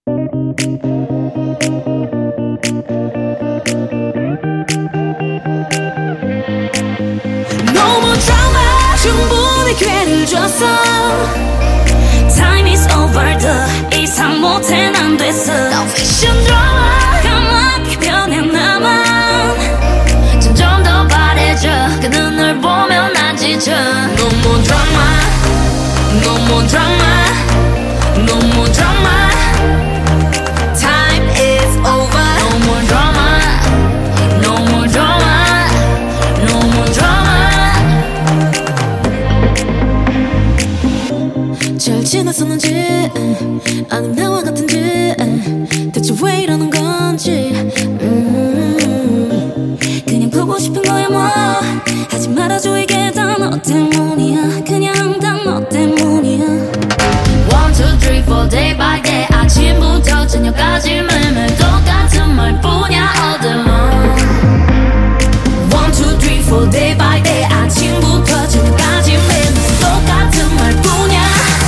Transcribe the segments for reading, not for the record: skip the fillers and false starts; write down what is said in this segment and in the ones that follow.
너무 drama 충분히 기회를 줬어 Time is over the 이상 못해 난 됐어 No fiction drama 까맣게 변해 나만 점점 더 바래져 그 눈을 보면 난 지쳐 No more drama No more drama No more drama Time is over No more drama No more drama No more drama 잘 지냈었는지 아님 나와 같은지 대체 왜 이러는 건지 그냥 보고 싶은 거야 뭐 하지 말아줘 이게 다 너 때문이야 그냥 다 너 때문이야 1, 2, 3, 4 day by day 아침부터 저녁까지 매일매일 똑같은 말뿐이야 all day long 1, 2, 3, 4 day by day 아침부터 저녁까지 매일매일 똑같은 말뿐이야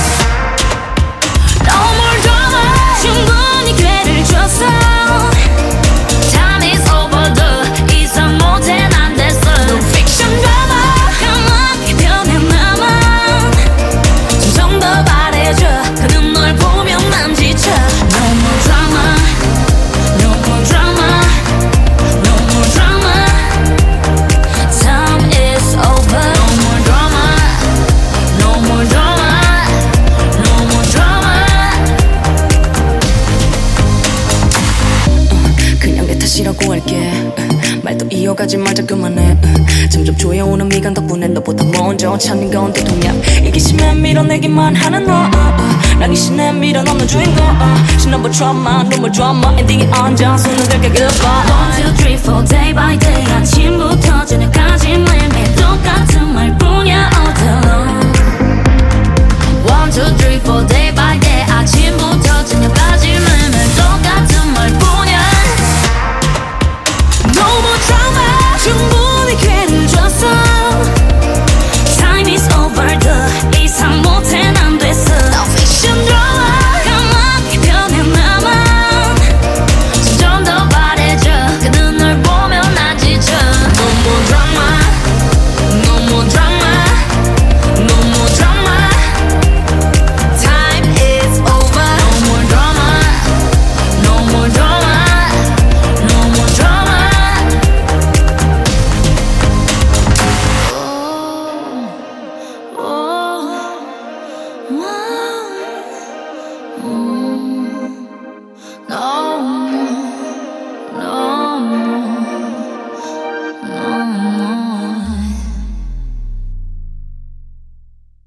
No more drama 충분히 기회를 줬어 Time is over the 이상 못해 난 됐어 No fiction drama 까맣게 변해 나만 점점 더 바래져 그 눈을 보면 난 지쳐 No more drama No more drama No more drama Time is over No more drama No more drama No more drama 그냥 내 탓이라고 할게 말도 이어가지 말자 그만해 점점 조여오는 미간 덕분에 너보다 먼저 찾는 건 대통령 이기심에 밀어내기만 하는 너 난 이신에 밀어넣는 주인공 신나버 드라마 눈물 드라마 엔딩이 앉아 손을 들게 goodbye 1, 2, 3, 4 day by day 아침부터 저녁까지 매일매일 똑같은 말뿐이야 all day long 1, 2, 3, 4 day by day 아침부터 저녁